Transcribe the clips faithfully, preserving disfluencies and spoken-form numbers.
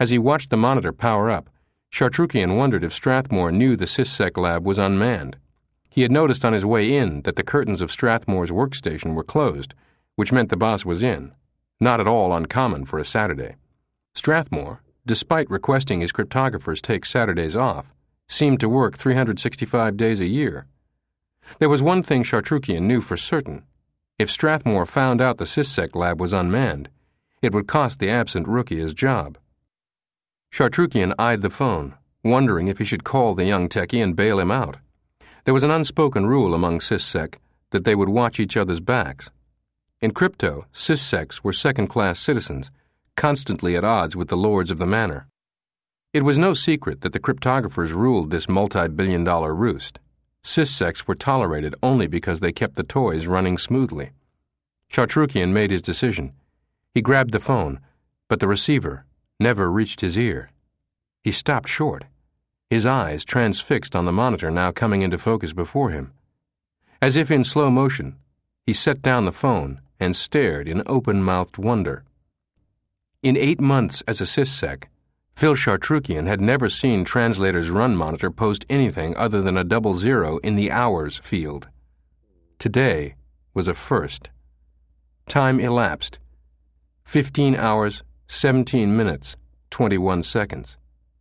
As he watched the monitor power up, Chartrukian wondered if Strathmore knew the SysSec lab was unmanned. He had noticed on his way in that the curtains of Strathmore's workstation were closed, which meant the boss was in. Not at all uncommon for a Saturday. Strathmore, despite requesting his cryptographers take Saturdays off, seemed to work three hundred sixty-five days a year. There was one thing Chartrukian knew for certain. If Strathmore found out the SysSec lab was unmanned, it would cost the absent rookie his job. Chartrukian eyed the phone, wondering if he should call the young techie and bail him out. There was an unspoken rule among SysSec that they would watch each other's backs. In crypto, SysSecs were second-class citizens, constantly at odds with the lords of the manor. It was no secret that the cryptographers ruled this multi-billion dollar roost. SysSecs were tolerated only because they kept the toys running smoothly. Chartrukian made his decision. He grabbed the phone, but the receiver never reached his ear. He stopped short, his eyes transfixed on the monitor now coming into focus before him. As if in slow motion, he set down the phone and stared in open-mouthed wonder. In eight months as a SysSec, Phil Chartrukian had never seen Translator's run monitor post anything other than a double zero in the hours field. Today was a first. Time elapsed. Fifteen hours, seventeen minutes, twenty-one seconds.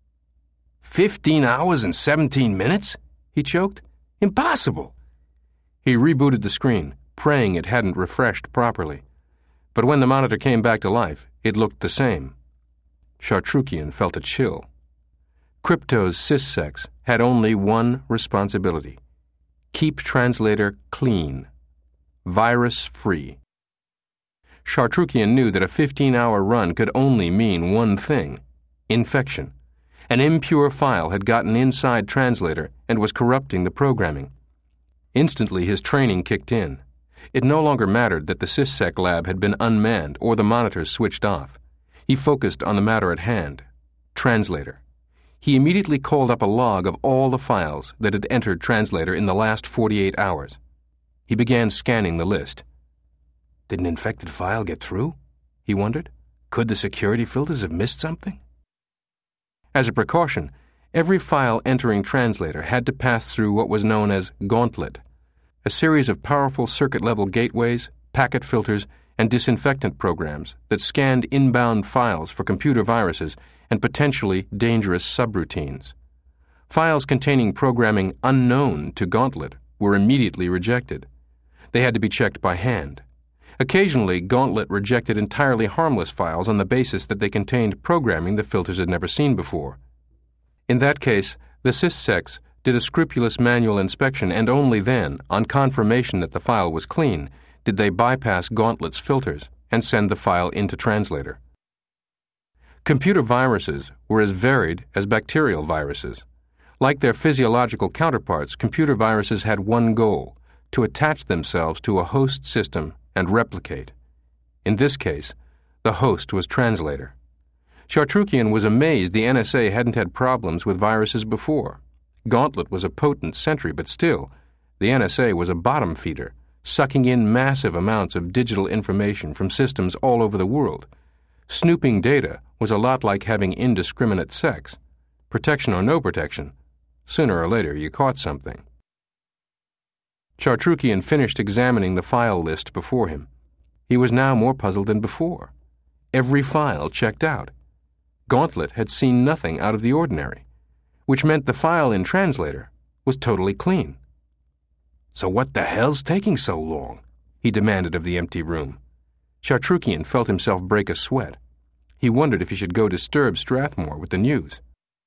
Fifteen hours and seventeen minutes? He choked. Impossible! He rebooted the screen, praying it hadn't refreshed properly. But when the monitor came back to life, it looked the same. Chartrukian felt a chill. Crypto's SysSecs had only one responsibility: keep Translator clean, virus-free. Chartrukian knew that a fifteen-hour run could only mean one thing: infection. An impure file had gotten inside Translator and was corrupting the programming. Instantly his training kicked in. It no longer mattered that the SysSec lab had been unmanned or the monitors switched off. He focused on the matter at hand: Translator. He immediately called up a log of all the files that had entered Translator in the last forty-eight hours. He began scanning the list. Did an infected file get through? He wondered. Could the security filters have missed something? As a precaution, every file entering Translator had to pass through what was known as Gauntlet, a series of powerful circuit-level gateways, packet filters, and disinfectant programs that scanned inbound files for computer viruses and potentially dangerous subroutines. Files containing programming unknown to Gauntlet were immediately rejected. They had to be checked by hand. Occasionally, Gauntlet rejected entirely harmless files on the basis that they contained programming the filters had never seen before. In that case, the SysSecs did a scrupulous manual inspection, and only then, on confirmation that the file was clean, did they bypass Gauntlet's filters and send the file into Translator. Computer viruses were as varied as bacterial viruses. Like their physiological counterparts, computer viruses had one goal: to attach themselves to a host system and replicate. In this case, the host was Translator. Chartrukian was amazed the N S A hadn't had problems with viruses before. Gauntlet was a potent sentry, but still, the N S A was a bottom feeder, sucking in massive amounts of digital information from systems all over the world. Snooping data was a lot like having indiscriminate sex. Protection or no protection, sooner or later you caught something. Chartrukian finished examining the file list before him. He was now more puzzled than before. Every file checked out. Gauntlet had seen nothing out of the ordinary, which meant the file in Translator was totally clean. So what the hell's taking so long? He demanded of the empty room. Chartrukian felt himself break a sweat. He wondered if he should go disturb Strathmore with the news.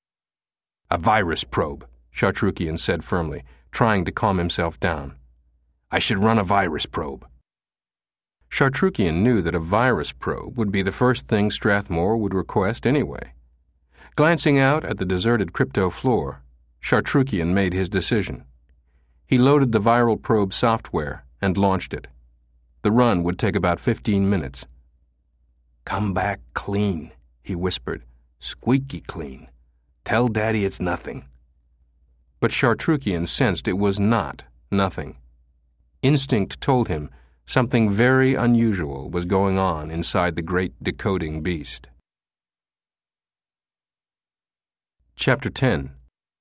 A virus probe, Chartrukian said firmly, trying to calm himself down. I should run a virus probe. Chartrukian knew that a virus probe would be the first thing Strathmore would request anyway. Glancing out at the deserted crypto floor, Chartrukian made his decision. He loaded the viral probe software and launched it. The run would take about fifteen minutes. Come back clean, he whispered. Squeaky clean. Tell Daddy it's nothing. But Chartrukian sensed it was not nothing. Instinct told him something very unusual was going on inside the great decoding beast. Chapter ten.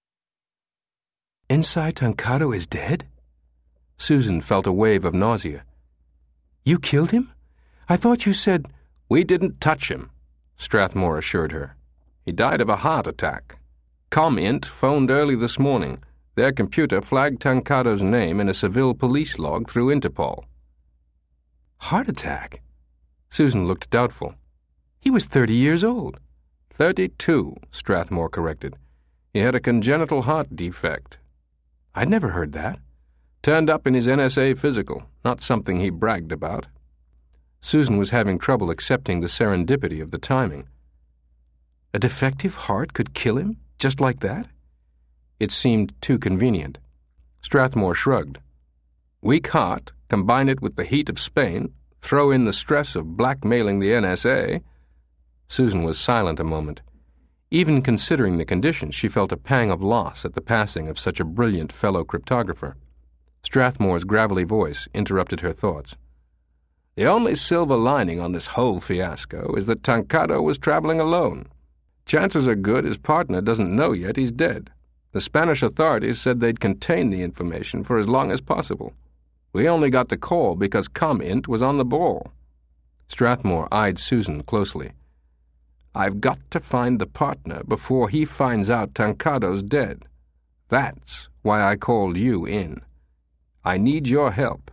Ensai Tancado is dead? Susan felt a wave of nausea. You killed him? I thought you said... We didn't touch him, Strathmore assured her. He died of a heart attack. ComInt phoned early this morning. Their computer flagged Tancado's name in a Seville police log through Interpol. Heart attack? Susan looked doubtful. He was thirty years old. Thirty-two, Strathmore corrected. He had a congenital heart defect. I'd never heard that. Turned up in his N S A physical, not something he bragged about. Susan was having trouble accepting the serendipity of the timing. A defective heart could kill him, just like that? It seemed too convenient. Strathmore shrugged. Weak heart, combine it with the heat of Spain, throw in the stress of blackmailing the N S A. Susan was silent a moment. Even considering the conditions, she felt a pang of loss at the passing of such a brilliant fellow cryptographer. Strathmore's gravelly voice interrupted her thoughts. The only silver lining on this whole fiasco is that Tancado was traveling alone. Chances are good his partner doesn't know yet he's dead. The Spanish authorities said they'd contain the information for as long as possible. We only got the call because ComInt was on the ball. Strathmore eyed Susan closely. I've got to find the partner before he finds out Tancado's dead. That's why I called you in. I need your help.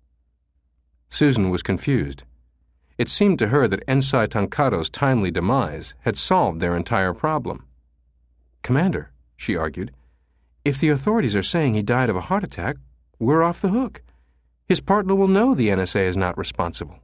Susan was confused. It seemed to her that Ensai Tancado's timely demise had solved their entire problem. Commander, she argued, if the authorities are saying he died of a heart attack, we're off the hook. His partner will know the N S A is not responsible.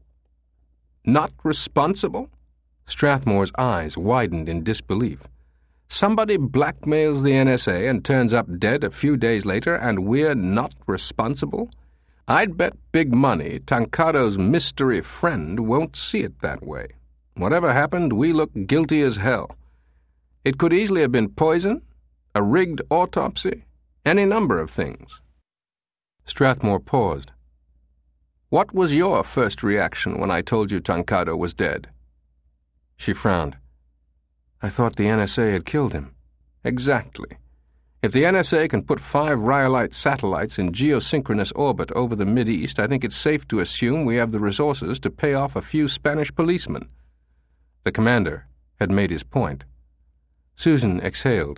Not responsible? Strathmore's eyes widened in disbelief. Somebody blackmails the N S A and turns up dead a few days later, and we're not responsible? I'd bet big money Tancado's mystery friend won't see it that way. Whatever happened, we look guilty as hell. It could easily have been poison, a rigged autopsy, any number of things. Strathmore paused. What was your first reaction when I told you Tancado was dead? She frowned. I thought the N S A had killed him. Exactly. If the N S A can put five Rhyolite satellites in geosynchronous orbit over the Mideast, I think it's safe to assume we have the resources to pay off a few Spanish policemen. The commander had made his point. Susan exhaled.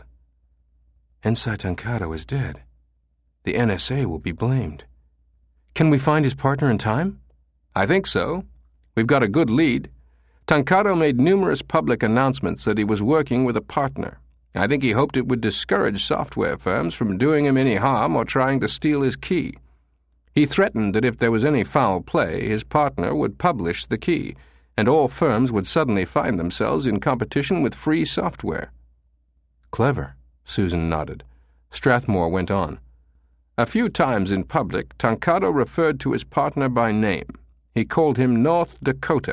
Ensai Tancado is dead. The N S A will be blamed. Can we find his partner in time? I think so. We've got a good lead. Tancado made numerous public announcements that he was working with a partner. I think he hoped it would discourage software firms from doing him any harm or trying to steal his key. He threatened that if there was any foul play, his partner would publish the key, and all firms would suddenly find themselves in competition with free software. Clever, Susan nodded. Strathmore went on. A few times in public, Tancado referred to his partner by name. He called him North Dakota.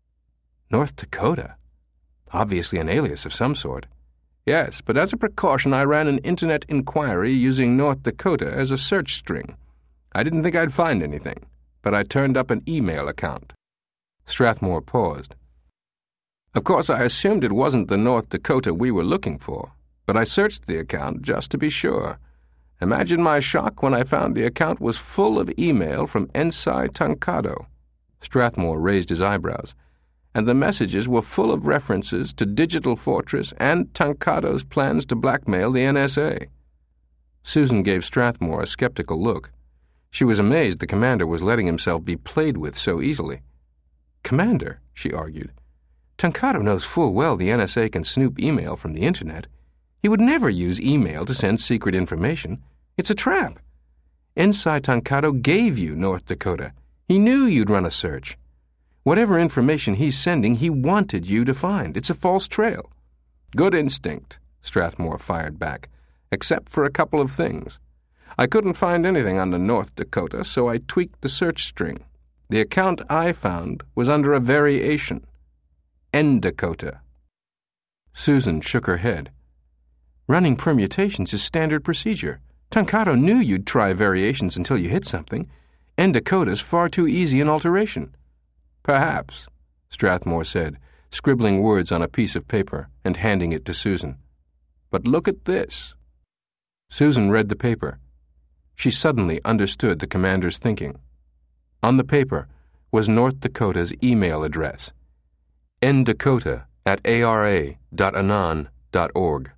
North Dakota? Obviously an alias of some sort. Yes, but as a precaution I ran an internet inquiry using North Dakota as a search string. I didn't think I'd find anything, but I turned up an email account. Strathmore paused. Of course, I assumed it wasn't the North Dakota we were looking for, but I searched the account just to be sure. Imagine my shock when I found the account was full of email from Ensai Tancado. Strathmore raised his eyebrows. And the messages were full of references to Digital Fortress and Tancado's plans to blackmail the N S A. Susan gave Strathmore a skeptical look. She was amazed the commander was letting himself be played with so easily. Commander, she argued, Tancado knows full well the N S A can snoop email from the Internet. He would never use email to send secret information. It's a trap. Ensai Tancado gave you North Dakota. He knew you'd run a search. Whatever information he's sending, he wanted you to find. It's a false trail. Good instinct, Strathmore fired back, except for a couple of things. I couldn't find anything under North Dakota, so I tweaked the search string. The account I found was under a variation. N Dakota. Susan shook her head. Running permutations is standard procedure. Tancado knew you'd try variations until you hit something. N Dakota's far too easy an alteration. Perhaps, Strathmore said, scribbling words on a piece of paper and handing it to Susan. But look at this." Susan read the paper. She suddenly understood the commander's thinking. On the paper was North Dakota's email address, n dakota at a r a dot anon dot org.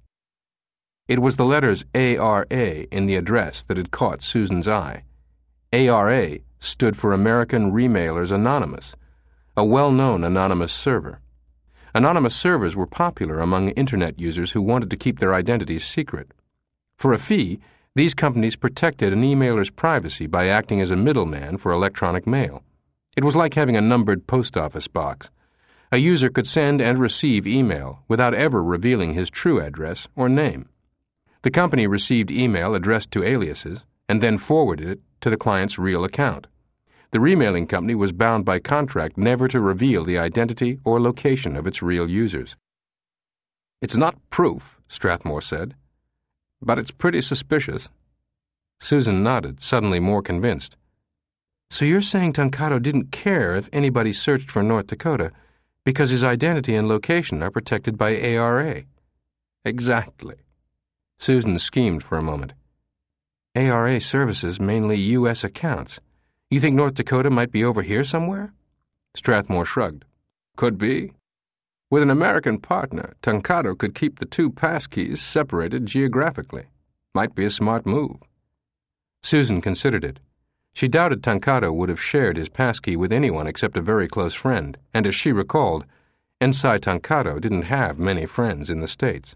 It was the letters A R A in the address that had caught Susan's eye. A R A stood for American Remailers Anonymous, a well-known anonymous server. Anonymous servers were popular among Internet users who wanted to keep their identities secret. For a fee, these companies protected an emailer's privacy by acting as a middleman for electronic mail. It was like having a numbered post office box. A user could send and receive email without ever revealing his true address or name. The company received email addressed to aliases and then forwarded it to the client's real account. The remailing company was bound by contract never to reveal the identity or location of its real users. "It's not proof," Strathmore said, "but it's pretty suspicious." Susan nodded, suddenly more convinced. "So you're saying Tancato didn't care if anybody searched for North Dakota because his identity and location are protected by A R A?" "Exactly." Susan schemed for a moment. "A R A services mainly U S accounts. You think North Dakota might be over here somewhere?" Strathmore shrugged. "Could be. With an American partner, Tancato could keep the two passkeys separated geographically. Might be a smart move." Susan considered it. She doubted Tancato would have shared his passkey with anyone except a very close friend, and as she recalled, Ensai Tancato didn't have many friends in the States.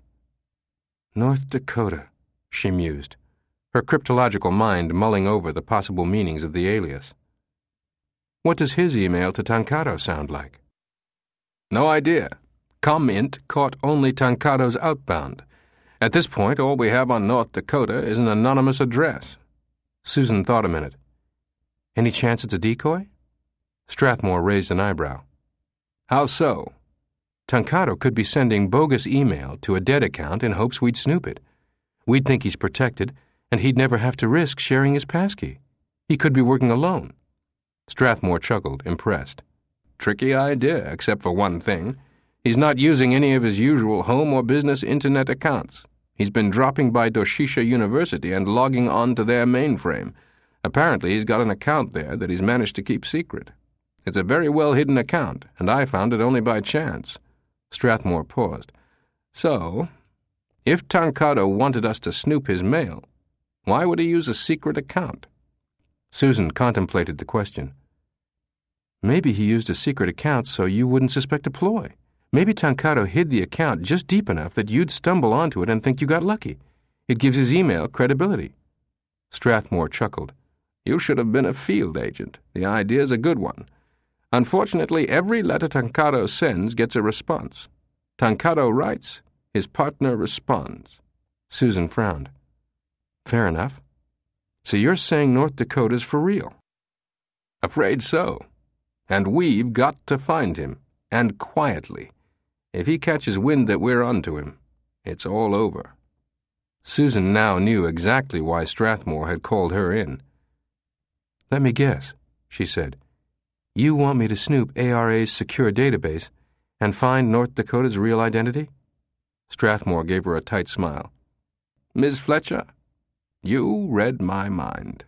North Dakota, she mused, her cryptological mind mulling over the possible meanings of the alias. What does his email to Tancato sound like? "No idea. ComInt caught only Tancato's outbound. At this point, all we have on North Dakota is an anonymous address." Susan thought a minute. "Any chance it's a decoy?" Strathmore raised an eyebrow. "How so?" "Tancato could be sending bogus email to a dead account in hopes we'd snoop it. We'd think he's protected, and he'd never have to risk sharing his passkey. He could be working alone." Strathmore chuckled, impressed. "Tricky idea, except for one thing. He's not using any of his usual home or business Internet accounts. He's been dropping by Doshisha University and logging on to their mainframe. Apparently he's got an account there that he's managed to keep secret. It's a very well-hidden account, and I found it only by chance." Strathmore paused. "So, if Tancato wanted us to snoop his mail, why would he use a secret account?" Susan contemplated the question. "Maybe he used a secret account so you wouldn't suspect a ploy. Maybe Tancato hid the account just deep enough that you'd stumble onto it and think you got lucky. It gives his email credibility." Strathmore chuckled. "You should have been a field agent. The idea's a good one. Unfortunately, every letter Tancato sends gets a response. Tancato writes, his partner responds." Susan frowned. "Fair enough. So you're saying North Dakota's for real?" "Afraid so. And we've got to find him, and quietly. If he catches wind that we're onto him, it's all over." Susan now knew exactly why Strathmore had called her in. "Let me guess," she said. "You want me to snoop A R A's secure database and find North Dakota's real identity?" Strathmore gave her a tight smile. "Miss Fletcher, you read my mind."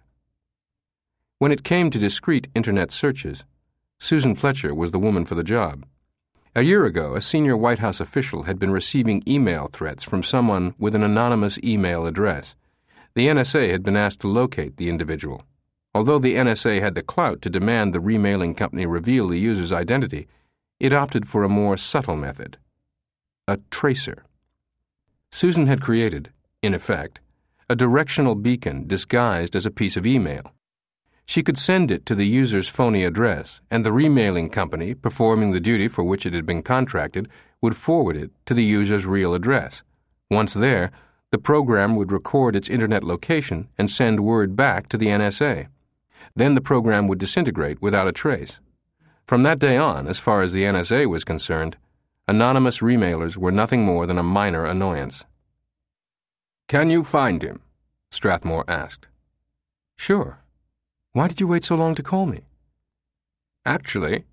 When it came to discreet Internet searches, Susan Fletcher was the woman for the job. A year ago, a senior White House official had been receiving email threats from someone with an anonymous email address. The N S A had been asked to locate the individual. Although the N S A had the clout to demand the remailing company reveal the user's identity, it opted for a more subtle method: a tracer. Susan had created, in effect, a directional beacon disguised as a piece of email. She could send it to the user's phony address, and the remailing company, performing the duty for which it had been contracted, would forward it to the user's real address. Once there, the program would record its Internet location and send word back to the N S A. Then the program would disintegrate without a trace. From that day on, as far as the N S A was concerned, anonymous remailers were nothing more than a minor annoyance. "Can you find him?" Strathmore asked. "Sure. Why did you wait so long to call me?" "Actually,